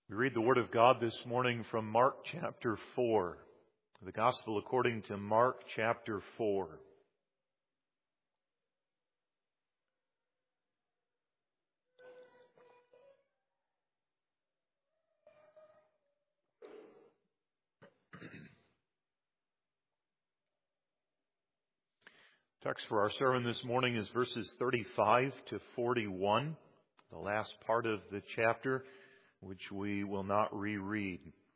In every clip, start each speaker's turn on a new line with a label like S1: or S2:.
S1: We read the Word of God this morning from Mark chapter 4, the Gospel according to Mark chapter 4. Text for our sermon this morning is verses 35 to 41, the last part of the chapter, which we will not reread.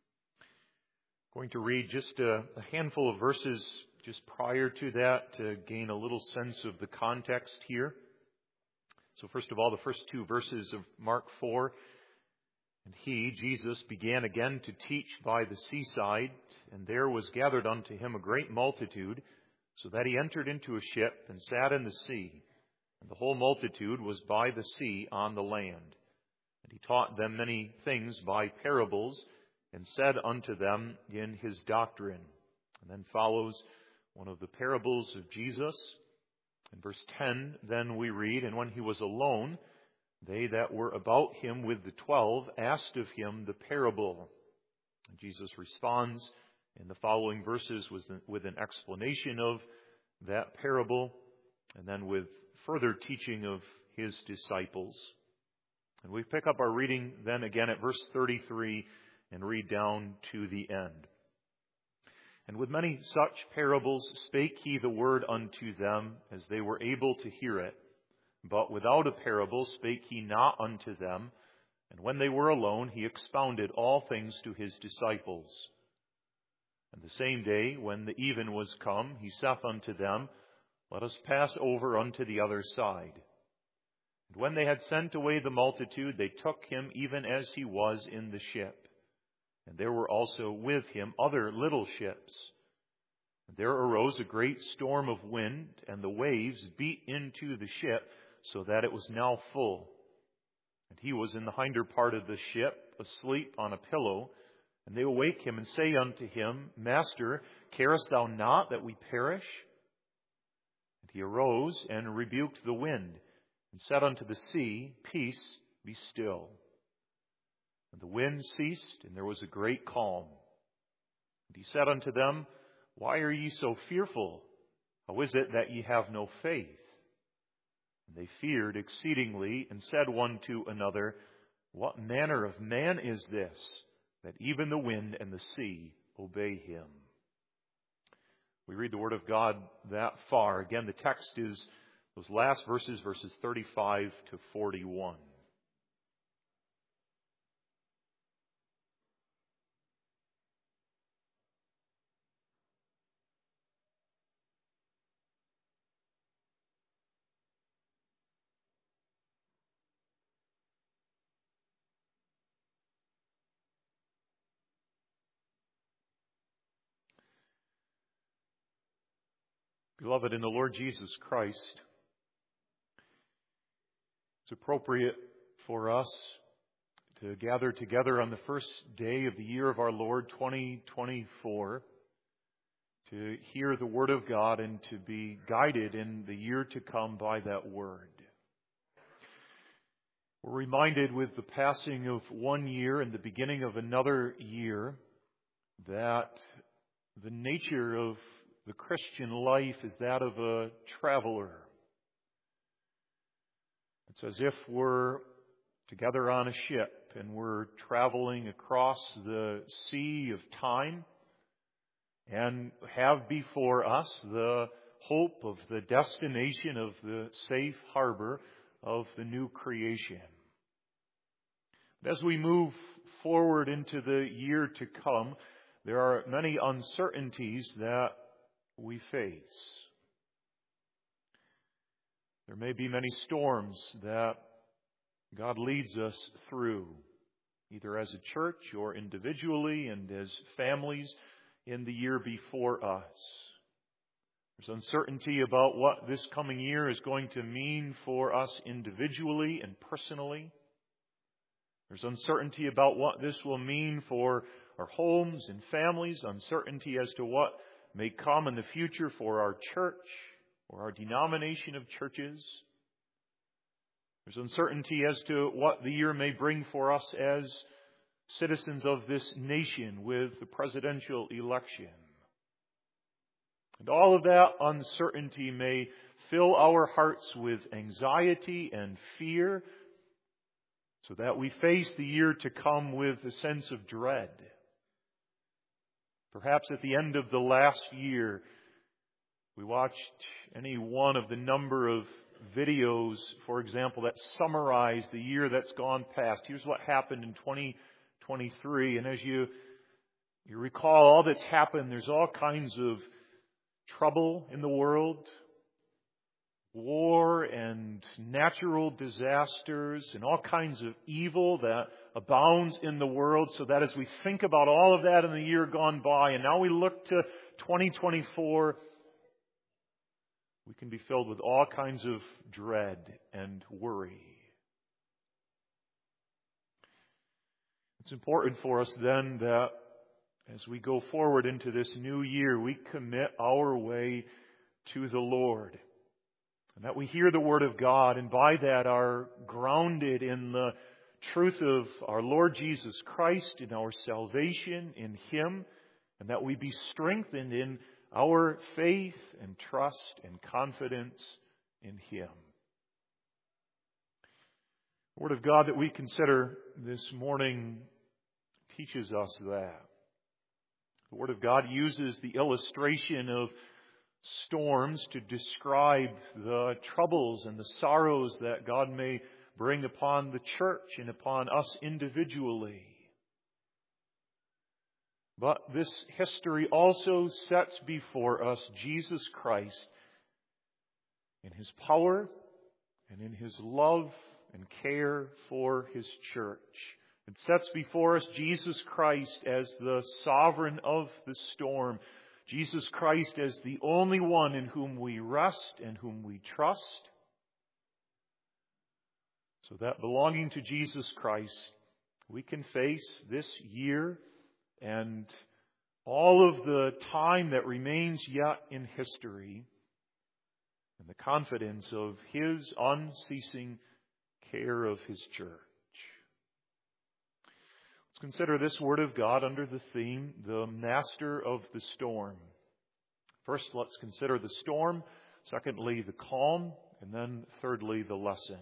S1: I'm going to read just a handful of verses just prior to that to gain a little sense of the context here. So first of all, the first two verses of Mark 4. And he, Jesus, began again to teach by the seaside, and there was gathered unto him a great multitude, so that he entered into a ship and sat in the sea. And the whole multitude was by the sea on the land. And he taught them many things by parables, and said unto them in his doctrine. And then follows one of the parables of Jesus. In verse 10, then we read, And when he was alone, they that were about him with the 12 asked of him the parable. And Jesus responds in the following verses with an explanation of that parable, and then with further teaching of his disciples. And we pick up our reading then again at verse 33 and read down to the end. And with many such parables spake he the word unto them, as they were able to hear it. But without a parable spake he not unto them. And when they were alone, he expounded all things to his disciples. And the same day, when the even was come, he saith unto them, Let us pass over unto the other side. And when they had sent away the multitude, they took him even as he was in the ship. And there were also with him other little ships. And there arose a great storm of wind, and the waves beat into the ship, so that it was now full. And he was in the hinder part of the ship, asleep on a pillow. And they awake him and say unto him, Master, carest thou not that we perish? And he arose and rebuked the wind, and said unto the sea, Peace, be still. And the wind ceased, and there was a great calm. And he said unto them, Why are ye so fearful? How is it that ye have no faith? And they feared exceedingly, and said one to another, What manner of man is this, that even the wind and the sea obey him? We read the Word of God that far. Again, the text is those last verses, verses 35 to 41. Beloved in the Lord Jesus Christ, it's appropriate for us to gather together on the first day of the year of our Lord 2024 to hear the Word of God and to be guided in the year to come by that Word. We're reminded with the passing of one year and the beginning of another year that the nature of the Christian life is that of a traveler. It's as if we're together on a ship and we're traveling across the sea of time and have before us the hope of the destination of the safe harbor of the new creation. But as we move forward into the year to come, there are many uncertainties that we face. There may be many storms that God leads us through, either as a church or individually and as families in the year before us. There's uncertainty about what this coming year is going to mean for us individually and personally. There's uncertainty about what this will mean for our homes and families, uncertainty as to what may come in the future for our church or our denomination of churches. There's uncertainty as to what the year may bring for us as citizens of this nation with the presidential election. And all of that uncertainty may fill our hearts with anxiety and fear, so that we face the year to come with a sense of dread. Perhaps at the end of the last year, we watched any one of the number of videos, for example, that summarize the year that's gone past. Here's what happened in 2023. And as you recall all that's happened, there's all kinds of trouble in the world, war and natural disasters and all kinds of evil that abounds in the world, so that as we think about all of that in the year gone by, and now we look to 2024, we can be filled with all kinds of dread and worry. It's important for us then that as we go forward into this new year, we commit our way to the Lord. And that we hear the Word of God, and by that are grounded in the truth of our Lord Jesus Christ, in our salvation in Him, and that we be strengthened in our faith and trust and confidence in Him. The Word of God that we consider this morning teaches us that. The Word of God uses the illustration of storms to describe the troubles and the sorrows that God may bring upon the church and upon us individually. But this history also sets before us Jesus Christ in His power and in His love and care for His church. It sets before us Jesus Christ as the sovereign of the storm. Jesus Christ as the only one in whom we rest and whom we trust. So that belonging to Jesus Christ, we can face this year and all of the time that remains yet in history in the confidence of His unceasing care of His church. Let's consider this Word of God under the theme, the Master of the Storm. First, let's consider the storm. Secondly, the calm. And then thirdly, the lesson.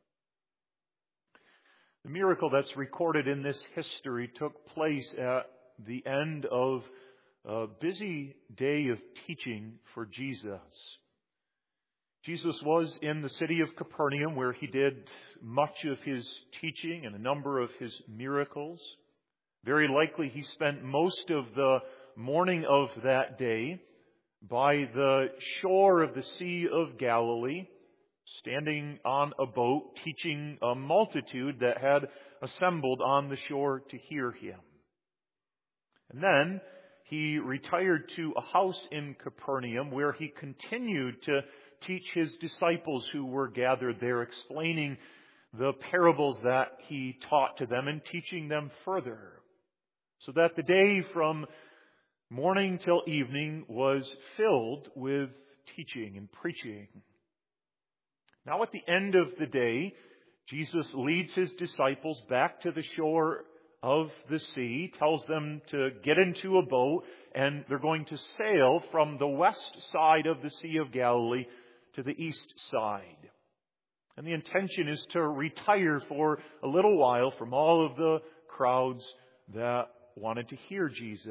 S1: The miracle that's recorded in this history took place at the end of a busy day of teaching for Jesus. Jesus was in the city of Capernaum, where He did much of His teaching and a number of His miracles. Very likely He spent most of the morning of that day by the shore of the Sea of Galilee, standing on a boat, teaching a multitude that had assembled on the shore to hear Him. And then He retired to a house in Capernaum where He continued to teach His disciples who were gathered there, explaining the parables that He taught to them and teaching them further. So that the day from morning till evening was filled with teaching and preaching. Now at the end of the day, Jesus leads His disciples back to the shore of the sea, tells them to get into a boat, and they're going to sail from the west side of the Sea of Galilee to the east side. And the intention is to retire for a little while from all of the crowds that wanted to hear Jesus.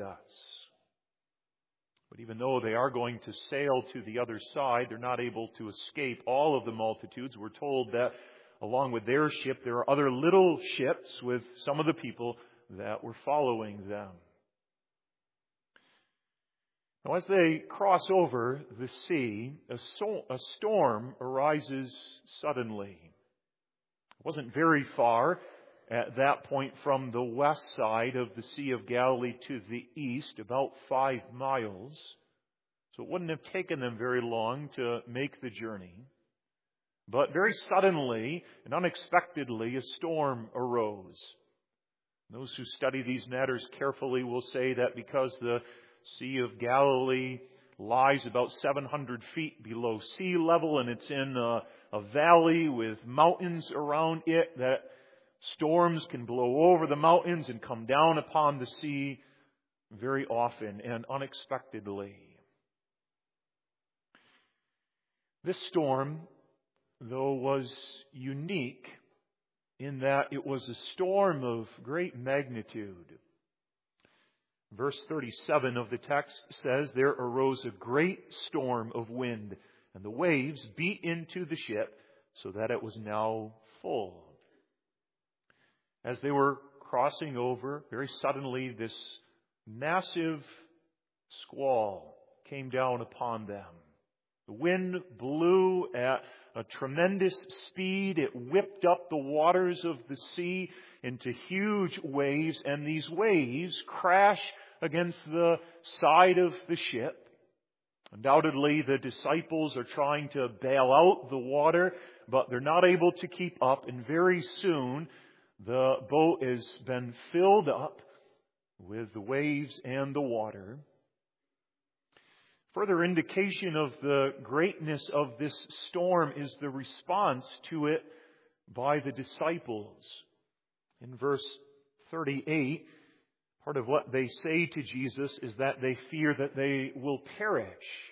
S1: But even though they are going to sail to the other side, they're not able to escape all of the multitudes. We're told that along with their ship, there are other little ships with some of the people that were following them. Now, as they cross over the sea, a storm arises suddenly. It wasn't very far at that point from the west side of the Sea of Galilee to the east, about 5 miles. So it wouldn't have taken them very long to make the journey. But very suddenly and unexpectedly, a storm arose. Those who study these matters carefully will say that because the Sea of Galilee lies about 700 feet below sea level and it's in a valley with mountains around it, that Storms can blow over the mountains and come down upon the sea very often and unexpectedly. This storm, though, was unique in that it was a storm of great magnitude. Verse 37 of the text says, "There arose a great storm of wind, and the waves beat into the ship so that it was now full." As they were crossing over, very suddenly this massive squall came down upon them. The wind blew at a tremendous speed. It whipped up the waters of the sea into huge waves, and these waves crash against the side of the ship. Undoubtedly, the disciples are trying to bail out the water, but they're not able to keep up, and very soon the boat has been filled up with the waves and the water. Further indication of the greatness of this storm is the response to it by the disciples. In verse 38, part of what they say to Jesus is that they fear that they will perish.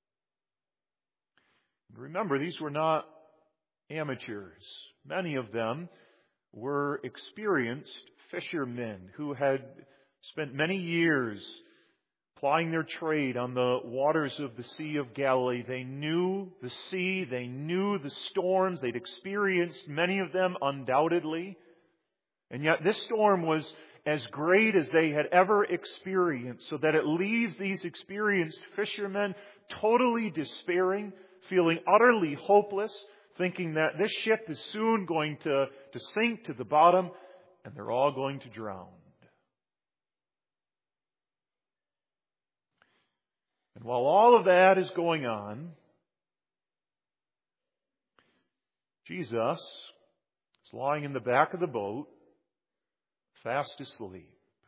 S1: Remember, these were not amateurs. Many of them were experienced fishermen who had spent many years plying their trade on the waters of the Sea of Galilee. They knew the sea, they knew the storms, they'd experienced many of them undoubtedly. And yet this storm was as great as they had ever experienced, so that it leaves these experienced fishermen totally despairing, feeling utterly hopeless, thinking that this ship is soon going to sink to the bottom, and they're all going to drown. And while all of that is going on, Jesus is lying in the back of the boat, fast asleep.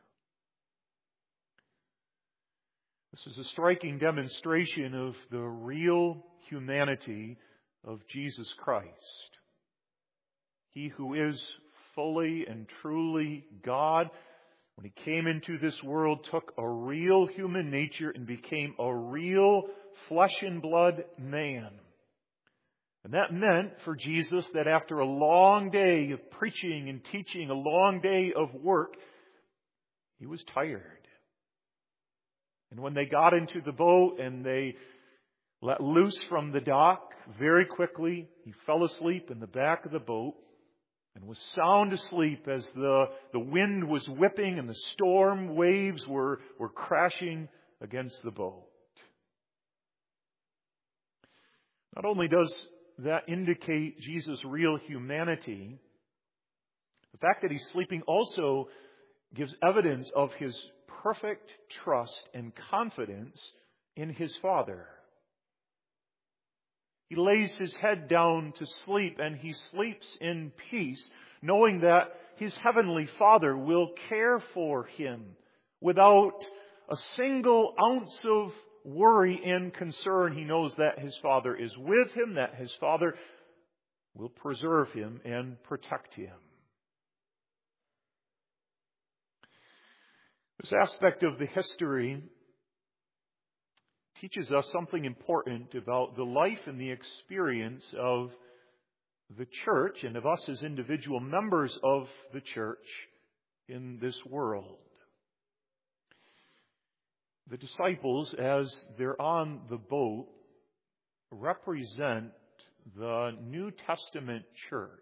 S1: This is a striking demonstration of the real humanity of Jesus Christ. He who is fully and truly God, when He came into this world, took a real human nature and became a real flesh and blood man. And that meant for Jesus that after a long day of preaching and teaching, a long day of work, He was tired. And when they got into the boat and they let loose from the dock, very quickly He fell asleep in the back of the boat and was sound asleep as the wind was whipping and the storm waves were crashing against the boat. Not only does that indicate Jesus' real humanity, the fact that He's sleeping also gives evidence of His perfect trust and confidence in His Father. He lays His head down to sleep, and He sleeps in peace, knowing that His Heavenly Father will care for Him without a single ounce of worry and concern. He knows that His Father is with Him, that His Father will preserve Him and protect Him. This aspect of the history teaches us something important about the life and the experience of the church and of us as individual members of the church in this world. The disciples, as they're on the boat, represent the New Testament church.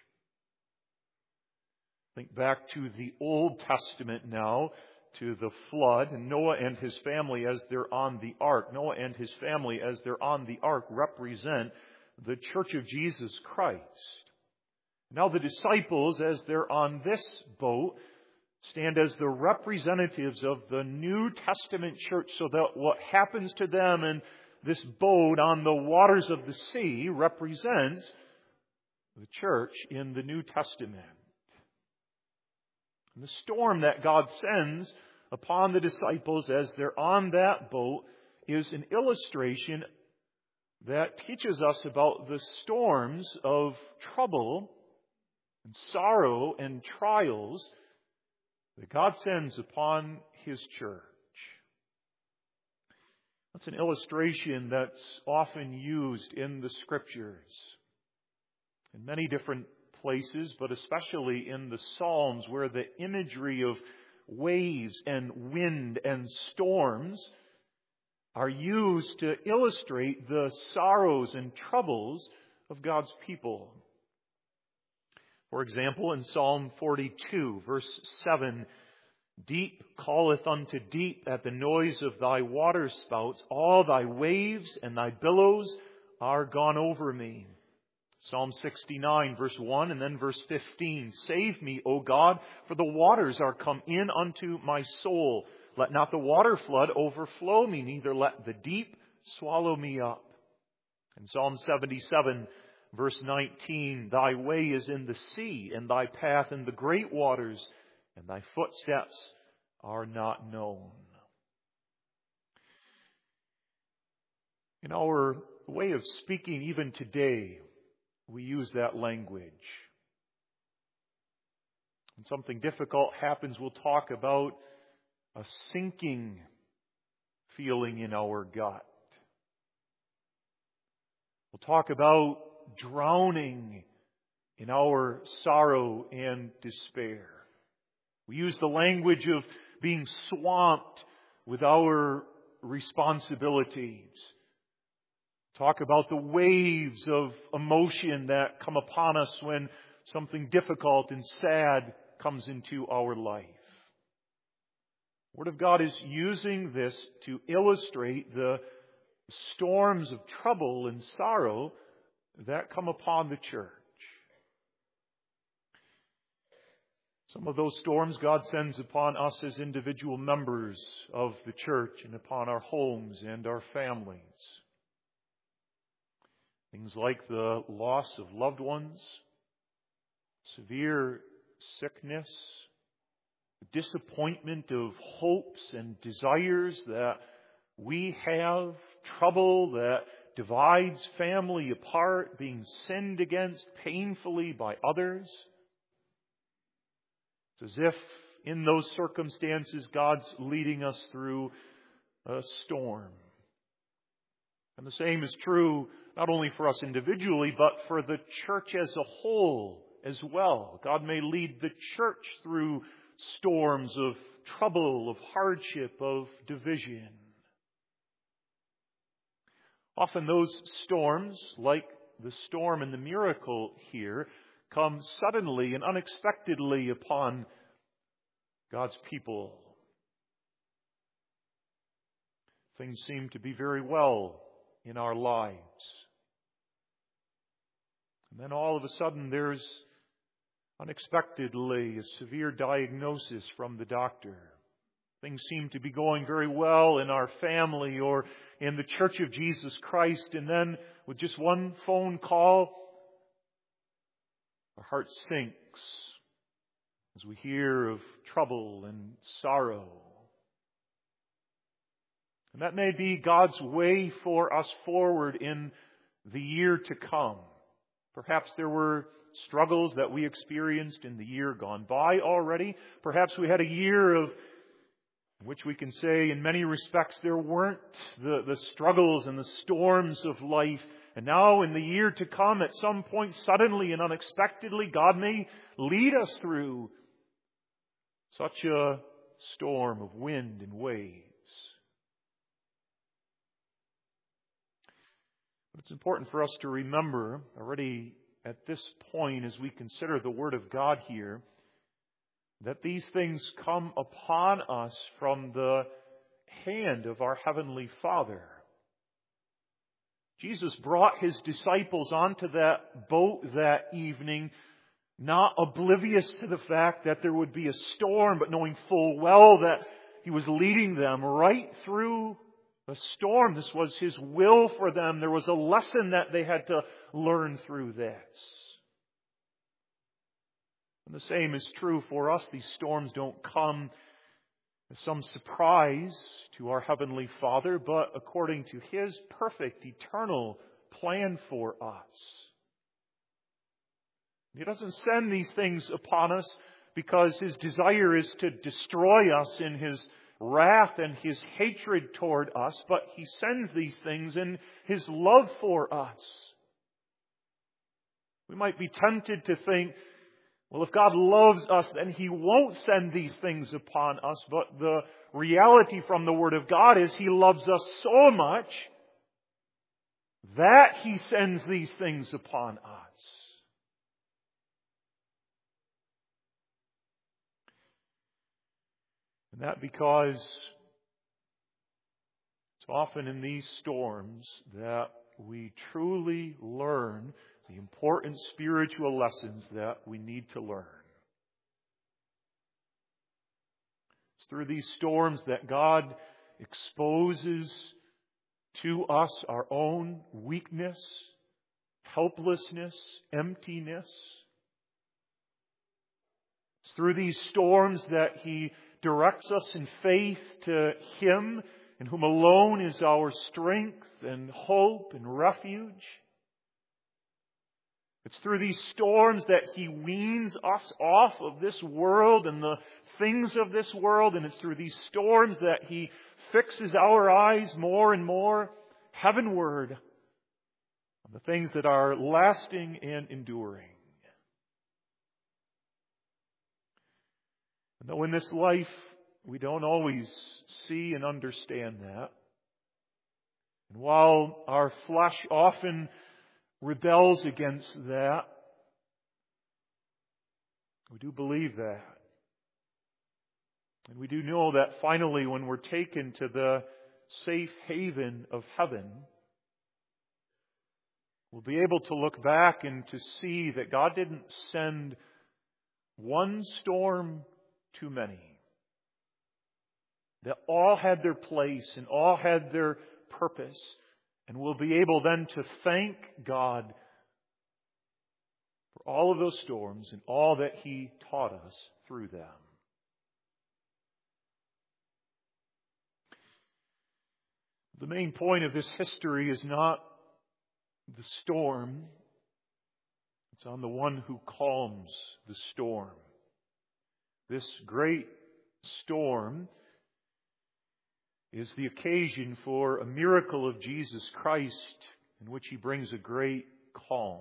S1: Think back to the Old Testament now, to the flood, and Noah and his family as they're on the ark. Noah and his family as they're on the ark represent the church of Jesus Christ. Now the disciples, as they're on this boat, stand as the representatives of the New Testament church, so that what happens to them in this boat on the waters of the sea represents the church in the New Testament. And the storm that God sends upon the disciples as they're on that boat is an illustration that teaches us about the storms of trouble and sorrow and trials that God sends upon His church. That's an illustration that's often used in the Scriptures in many different places, but especially in the Psalms, where the imagery of waves and wind and storms are used to illustrate the sorrows and troubles of God's people. For example, in Psalm 42, verse 7, "Deep calleth unto deep at the noise of thy waterspouts. All thy waves and thy billows are gone over me." Psalm 69, verse 1, and then verse 15. "Save me, O God, for the waters are come in unto my soul. Let not the water flood overflow me, neither let the deep swallow me up." In Psalm 77, verse 19, "Thy way is in the sea, and thy path in the great waters, and thy footsteps are not known." In our way of speaking, even today, we use that language. When something difficult happens, we'll talk about a sinking feeling in our gut. We'll talk about drowning in our sorrow and despair. We use the language of being swamped with our responsibilities. Talk about the waves of emotion that come upon us when something difficult and sad comes into our life. The Word of God is using this to illustrate the storms of trouble and sorrow that come upon the church. Some of those storms God sends upon us as individual members of the church and upon our homes and our families. Things like the loss of loved ones, severe sickness, the disappointment of hopes and desires that we have, trouble that divides family apart, being sinned against painfully by others. It's as if in those circumstances God's leading us through a storm. And the same is true not only for us individually, but for the church as a whole as well. God may lead the church through storms of trouble, of hardship, of division. Often those storms, like the storm and the miracle here, come suddenly and unexpectedly upon God's people. Things seem to be very well in our lives. And then all of a sudden there's unexpectedly a severe diagnosis from the doctor. Things seem to be going very well in our family or in the Church of Jesus Christ, and then with just one phone call, our heart sinks as we hear of trouble and sorrow. And that may be God's way for us forward in the year to come. Perhaps there were struggles that we experienced in the year gone by already. Perhaps we had a year of which we can say in many respects there weren't the struggles and the storms of life. And now in the year to come, at some point suddenly and unexpectedly, God may lead us through such a storm of wind and waves. But it's important for us to remember already at this point as we consider the Word of God here, that these things come upon us from the hand of our Heavenly Father. Jesus brought His disciples onto that boat that evening, not oblivious to the fact that there would be a storm, but knowing full well that He was leading them right through a storm. This was His will for them. There was a lesson that they had to learn through this. And the same is true for us. These storms don't come as some surprise to our Heavenly Father, but according to His perfect, eternal plan for us. He doesn't send these things upon us because His desire is to destroy us in His wrath and His hatred toward us, but He sends these things in His love for us. We might be tempted to think, well, if God loves us, then He won't send these things upon us. But the reality from the Word of God is He loves us so much that He sends these things upon us. And that because it's often in these storms that we truly learn the important spiritual lessons that we need to learn. It's through these storms that God exposes to us our own weakness, helplessness, emptiness. It's through these storms that He directs us in faith to Him, in whom alone is our strength and hope and refuge. It's through these storms that He weans us off of this world and the things of this world. And it's through these storms that He fixes our eyes more and more heavenward on the things that are lasting and enduring. And though in this life we don't always see and understand that, and while our flesh often rebels against that, we do believe that. And we do know that finally when we're taken to the safe haven of heaven, we'll be able to look back and to see that God didn't send one storm too many. That all had their place and all had their purpose. And we'll be able then to thank God for all of those storms and all that He taught us through them. The main point of this history is not the storm. It's on the one who calms the storm. This great storm is the occasion for a miracle of Jesus Christ in which He brings a great calm.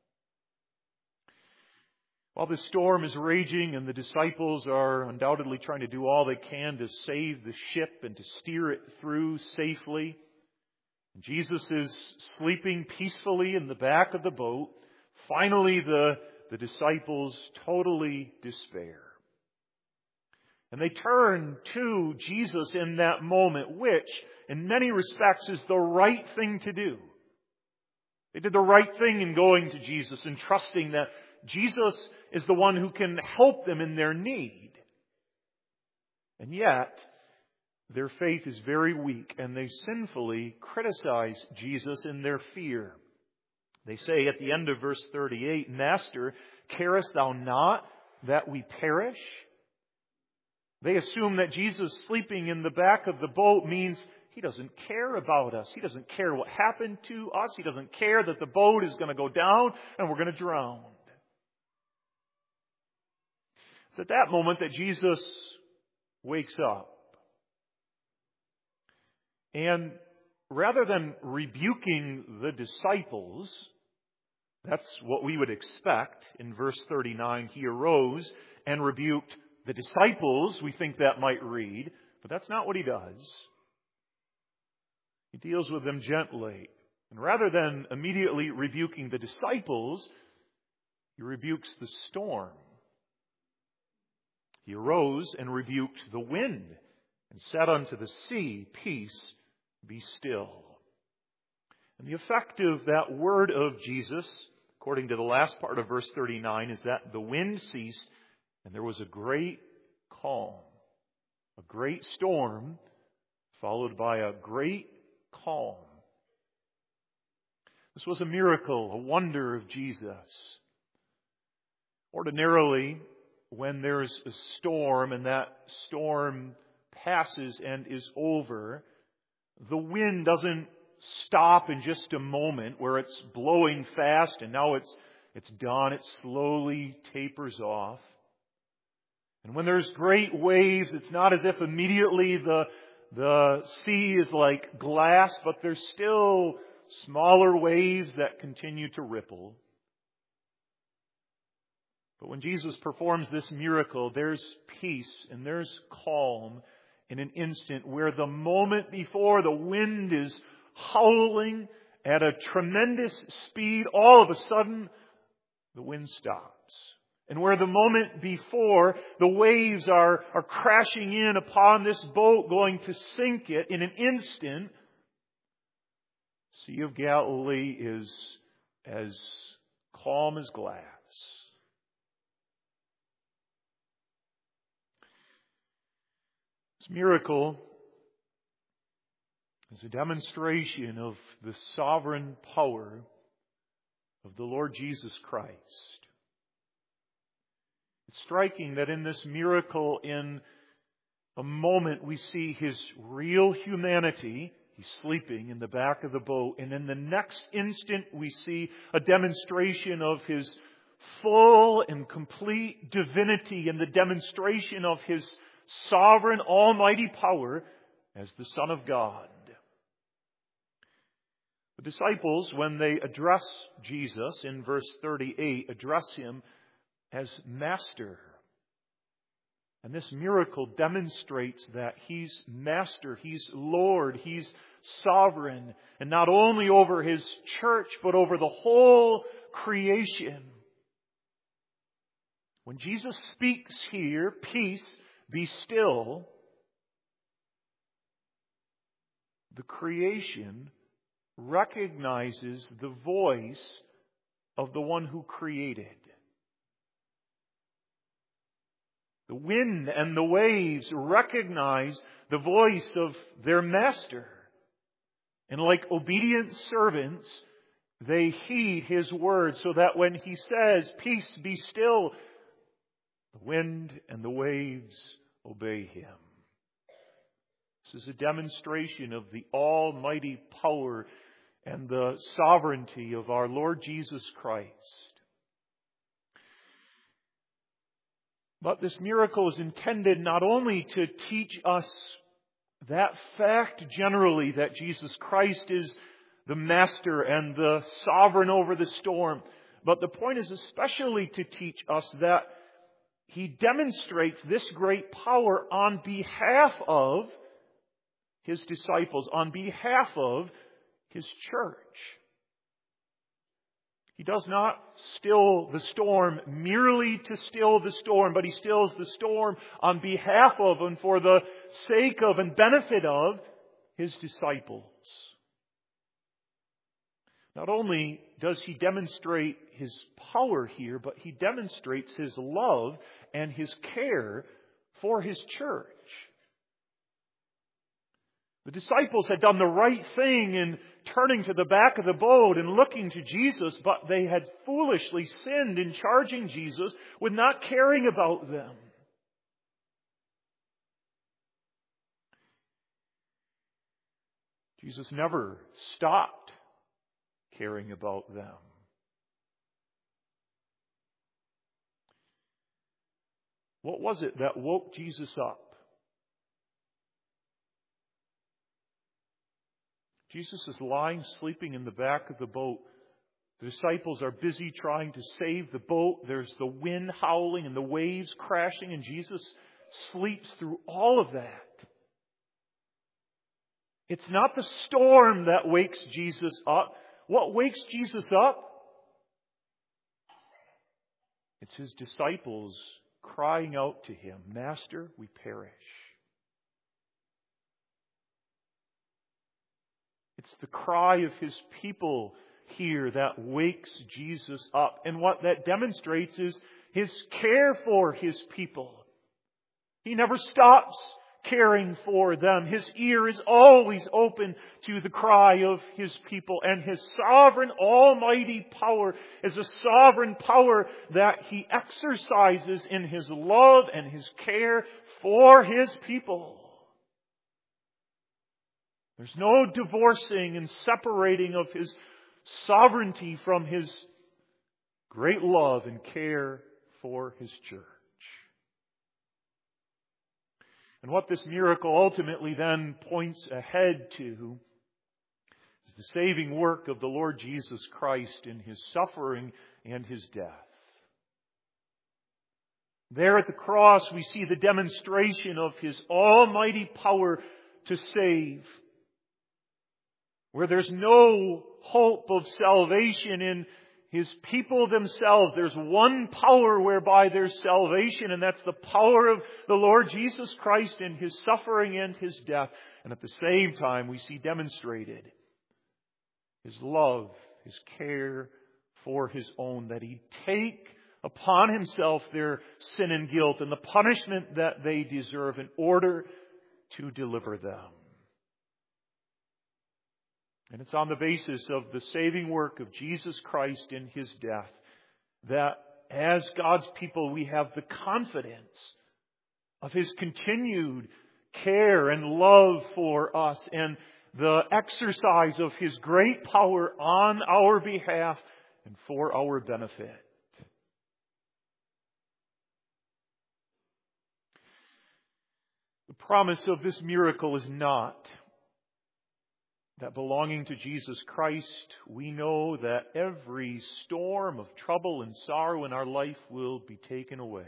S1: While the storm is raging and the disciples are undoubtedly trying to do all they can to save the ship and to steer it through safely, Jesus is sleeping peacefully in the back of the boat. Finally, the disciples totally despair. And they turn to Jesus in that moment, which, in many respects, is the right thing to do. They did the right thing in going to Jesus and trusting that Jesus is the one who can help them in their need. And yet, their faith is very weak, and they sinfully criticize Jesus in their fear. They say at the end of verse 38, "Master, carest thou not that we perish?" They assume that Jesus sleeping in the back of the boat means He doesn't care about us. He doesn't care what happened to us. He doesn't care that the boat is going to go down and we're going to drown. It's at that moment that Jesus wakes up. And rather than rebuking the disciples, that's what we would expect in verse 39, He arose and rebuked the disciples, we think that might read, but that's not what He does. He deals with them gently. And rather than immediately rebuking the disciples, He rebukes the storm. He arose and rebuked the wind and said unto the sea, "Peace, be still." And the effect of that word of Jesus, according to the last part of verse 39, is that the wind ceased and there was a great calm. A great storm followed by a great calm. This was a miracle, a wonder of Jesus. Ordinarily, when there's a storm and that storm passes and is over, the wind doesn't stop in just a moment where it's blowing fast and now it's it's done. It slowly tapers off. And when there's great waves, it's not as if immediately the sea is like glass, but there's still smaller waves that continue to ripple. But when Jesus performs this miracle, there's peace and there's calm in an instant, where the moment before the wind is howling at a tremendous speed, all of a sudden the wind stops. And where the moment before the waves are crashing in upon this boat, going to sink it in an instant, the Sea of Galilee is as calm as glass. This miracle is a demonstration of the sovereign power of the Lord Jesus Christ. It's striking that in this miracle, in a moment, we see His real humanity. He's sleeping in the back of the boat. And in the next instant, we see a demonstration of His full and complete divinity and the demonstration of His sovereign, almighty power as the Son of God. The disciples, when they address Jesus in verse 38, address Him as Master. And this miracle demonstrates that He's Master, He's Lord, He's sovereign, and not only over His church, but over the whole creation. When Jesus speaks here, peace, be still, the creation recognizes the voice of the one who created. The wind and the waves recognize the voice of their master. And like obedient servants, they heed His word, so that when He says, "Peace, be still," the wind and the waves obey Him. This is a demonstration of the almighty power and the sovereignty of our Lord Jesus Christ. But this miracle is intended not only to teach us that fact generally, that Jesus Christ is the Master and the sovereign over the storm, but the point is especially to teach us that He demonstrates this great power on behalf of His disciples, on behalf of His church. He does not still the storm merely to still the storm, but He stills the storm on behalf of and for the sake of and benefit of His disciples. Not only does He demonstrate His power here, but He demonstrates His love and His care for His church. The disciples had done the right thing in turning to the back of the boat and looking to Jesus, but they had foolishly sinned in charging Jesus with not caring about them. Jesus never stopped caring about them. What was it that woke Jesus up? Jesus is lying, sleeping in the back of the boat. The disciples are busy trying to save the boat. There's the wind howling and the waves crashing, and Jesus sleeps through all of that. It's not the storm that wakes Jesus up. What wakes Jesus up? It's His disciples crying out to Him, "Master, we perish." It's the cry of His people here that wakes Jesus up. And what that demonstrates is His care for His people. He never stops caring for them. His ear is always open to the cry of His people. And His sovereign, almighty power is a sovereign power that He exercises in His love and His care for His people. There's no divorcing and separating of His sovereignty from His great love and care for His church. And what this miracle ultimately then points ahead to is the saving work of the Lord Jesus Christ in His suffering and His death. There at the cross we see the demonstration of His almighty power to save. Where there's no hope of salvation in His people themselves, there's one power whereby there's salvation, and that's the power of the Lord Jesus Christ in His suffering and His death. And at the same time we see demonstrated His love, His care for His own, that He'd take upon Himself their sin and guilt and the punishment that they deserve in order to deliver them. And it's on the basis of the saving work of Jesus Christ in His death that as God's people we have the confidence of His continued care and love for us and the exercise of His great power on our behalf and for our benefit. The promise of this miracle is not that belonging to Jesus Christ, we know that every storm of trouble and sorrow in our life will be taken away.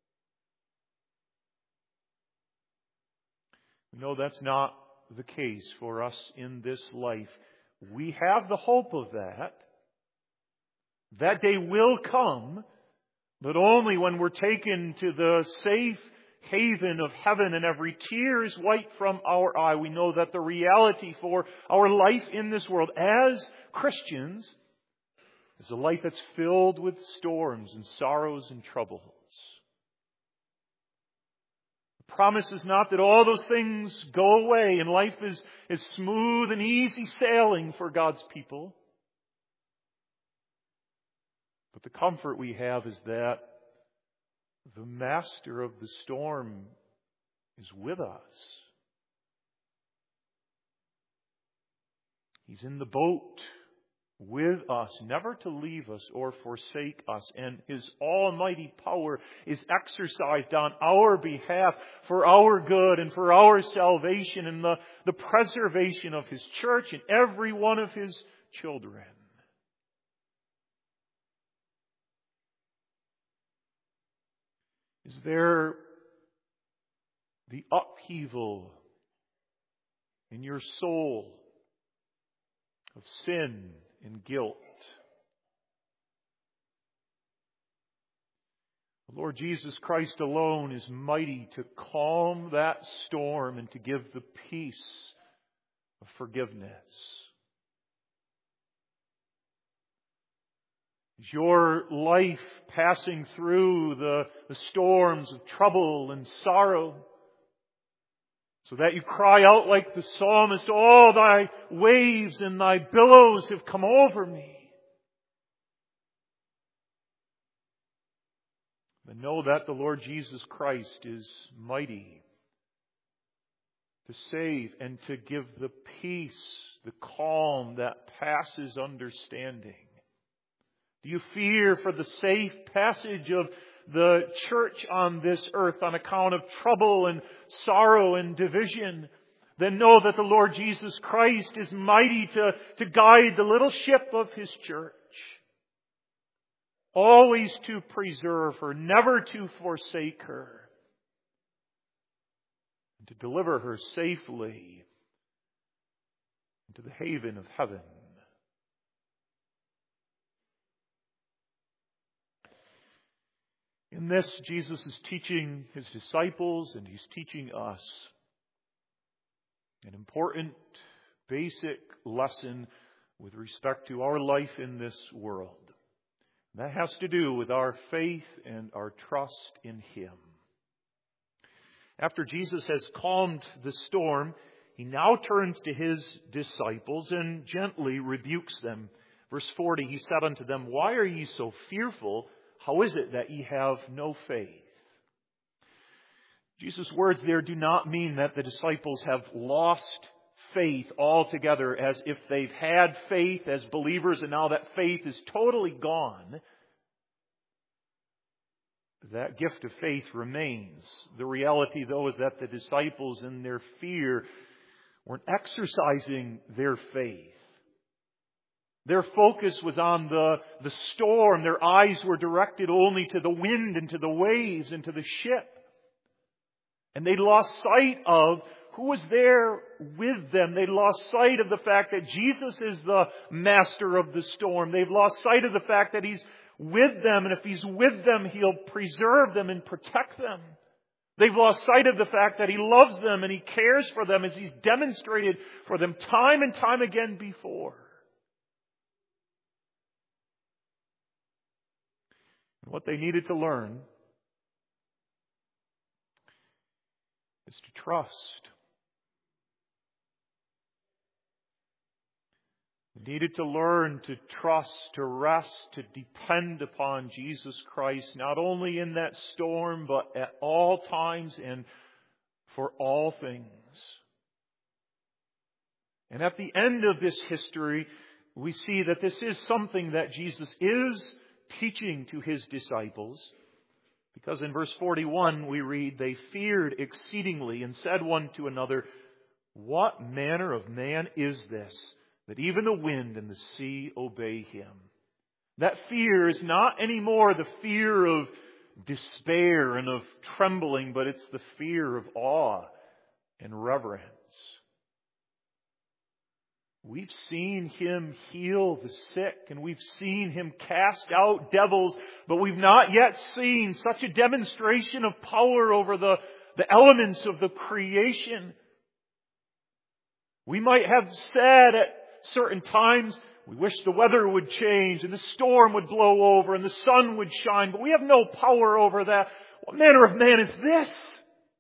S1: We know that's not the case for us in this life. We have the hope of that. That day will come, but only when we're taken to the safe haven of heaven and every tear is wiped from our eye. We know that the reality for our life in this world as Christians is a life that's filled with storms and sorrows and troubles. The promise is not that all those things go away and life is smooth and easy sailing for God's people. But the comfort we have is that the master of the storm is with us. He's in the boat with us, never to leave us or forsake us. And His almighty power is exercised on our behalf for our good and for our salvation and the preservation of His church and every one of His children. Is there the upheaval in your soul of sin and guilt? The Lord Jesus Christ alone is mighty to calm that storm and to give the peace of forgiveness. Is your life passing through the storms of trouble and sorrow, so that you cry out like the psalmist, "All thy waves and thy billows have come over me"? But know that the Lord Jesus Christ is mighty to save and to give the peace, the calm that passes understanding. Do you fear for the safe passage of the church on this earth on account of trouble and sorrow and division? Then know that the Lord Jesus Christ is mighty to guide the little ship of His church. Always to preserve her, never to forsake her, and to deliver her safely into the haven of heaven. In this, Jesus is teaching His disciples and He's teaching us an important, basic lesson with respect to our life in this world. That has to do with our faith and our trust in Him. After Jesus has calmed the storm, He now turns to His disciples and gently rebukes them. Verse 40, He said unto them, "Why are ye so fearful? How is it that ye have no faith?" Jesus' words there do not mean that the disciples have lost faith altogether, as if they've had faith as believers and now that faith is totally gone. that gift of faith remains. The reality, though, is that the disciples in their fear weren't exercising their faith. Their focus was on the storm. Their eyes were directed only to the wind and to the waves and to the ship. And they lost sight of who was there with them. They lost sight of the fact that Jesus is the master of the storm. They've lost sight of the fact that He's with them, and if He's with them, He'll preserve them and protect them. They've lost sight of the fact that He loves them and He cares for them as He's demonstrated for them time and time again before. And what they needed to learn is to trust. They needed to learn to trust, to rest, to depend upon Jesus Christ, not only in that storm, but at all times and for all things. And at the end of this history, we see that this is something that Jesus is teaching to His disciples. Because in verse 41 we read, "They feared exceedingly and said one to another, 'What manner of man is this, that even the wind and the sea obey Him?'" That fear is not anymore the fear of despair and of trembling, but it's the fear of awe and reverence. We've seen Him heal the sick, and we've seen Him cast out devils, but we've not yet seen such a demonstration of power over the elements of the creation. We might have said at certain times, we wish the weather would change and the storm would blow over and the sun would shine, but we have no power over that. What manner of man is this?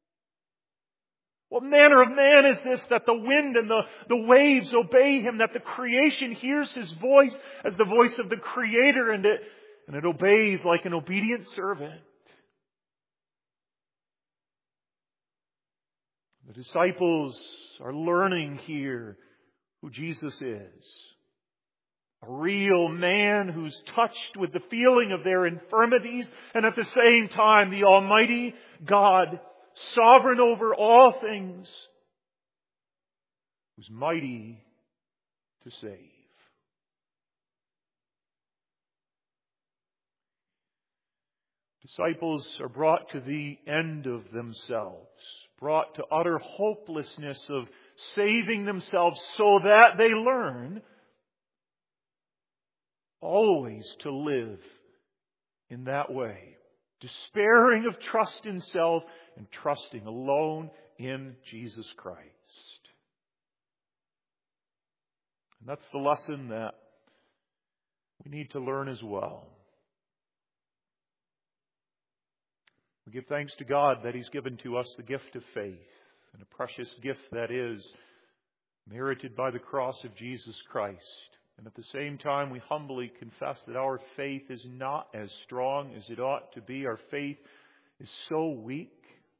S1: What manner of man is this that the wind and the waves obey Him, that the creation hears His voice as the voice of the Creator and it obeys like an obedient servant? The disciples are learning here who Jesus is. A real man who's touched with the feeling of their infirmities, and at the same time the Almighty God, sovereign over all things, who's mighty to save. Disciples are brought to the end of themselves, brought to utter hopelessness of saving themselves, so that they learn always to live in that way, despairing of trust in self and trusting alone in Jesus Christ. And that's the lesson that we need to learn as well. We give thanks to God that He's given to us the gift of faith, and a precious gift that is merited by the cross of Jesus Christ. And at the same time, we humbly confess that our faith is not as strong as it ought to be. Our faith is so weak.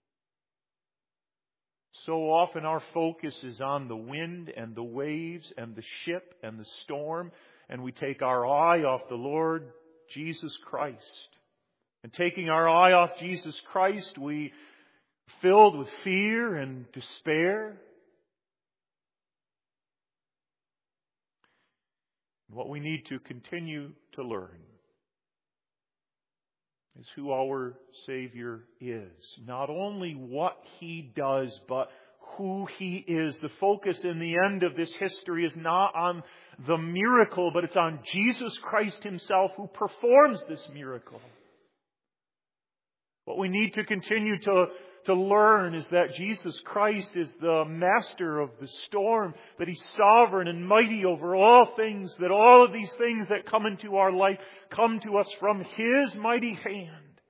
S1: So often our focus is on the wind and the waves and the ship and the storm, and we take our eye off the Lord Jesus Christ. And taking our eye off Jesus Christ, we filled with fear and despair. What we need to continue to learn is who our Savior is. Not only what He does, but who He is. The focus in the end of this history is not on the miracle, but it's on Jesus Christ Himself who performs this miracle. What we need to continue to learn is that Jesus Christ is the master of the storm, that He's sovereign and mighty over all things, that all of these things that come into our life come to us from His mighty hand.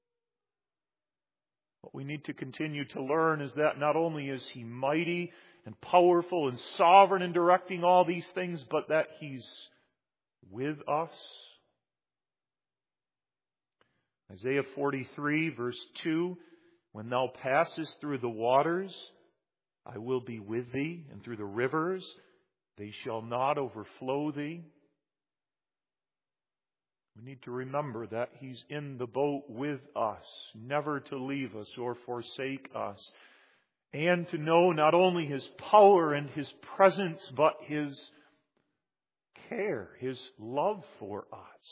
S1: What we need to continue to learn is that not only is He mighty and powerful and sovereign in directing all these things, but that He's with us. Isaiah 43 verse 2, "When thou passest through the waters, I will be with thee, and through the rivers, they shall not overflow thee." We need to remember that He's in the boat with us, never to leave us or forsake us. And to know not only His power and His presence, but His care, His love for us.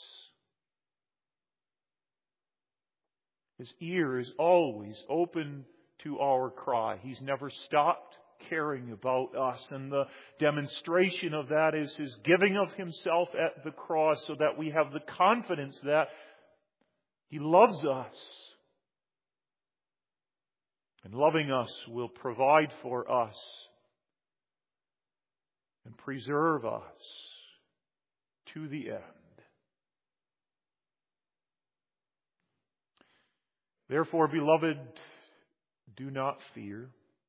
S1: His ear is always open to our cry. He's never stopped caring about us. And the demonstration of that is His giving of Himself at the cross, so that we have the confidence that He loves us. And loving us will provide for us and preserve us to the end. Therefore, beloved, do not fear.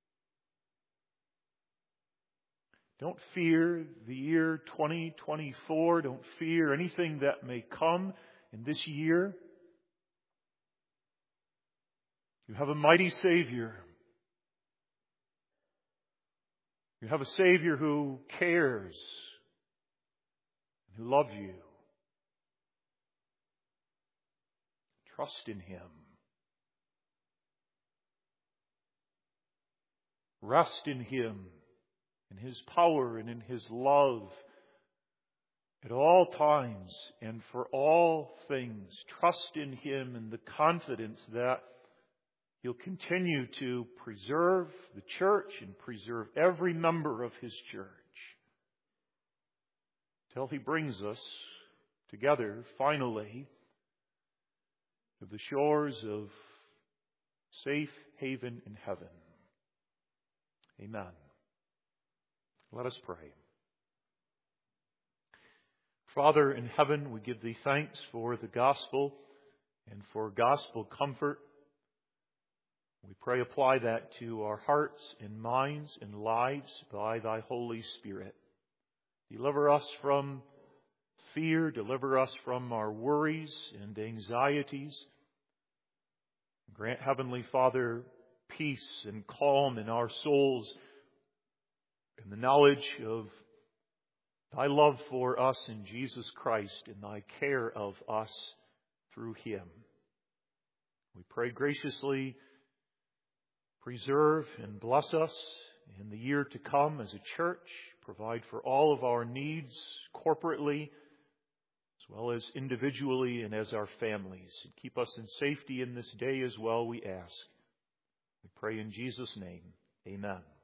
S1: Don't fear the year 2024. Don't fear anything that may come in this year. You have a mighty Savior. You have a Savior who cares and who loves you. Trust in Him. Rest in Him, in His power and in His love at all times and for all things. Trust in Him in the confidence that He'll continue to preserve the church and preserve every member of His church till He brings us together finally to the shores of safe haven in heaven. Amen. Let us pray. Father in heaven, we give Thee thanks for the gospel and for gospel comfort. We pray apply that to our hearts and minds and lives by Thy Holy Spirit. Deliver us from fear. Deliver us from our worries and anxieties. Grant, Heavenly Father, peace and calm in our souls and the knowledge of Thy love for us in Jesus Christ and Thy care of us through Him. We pray graciously, preserve and bless us in the year to come as a church. Provide for all of our needs corporately as well as individually and as our families. And keep us in safety in this day as well, we ask. We pray in Jesus' name. Amen.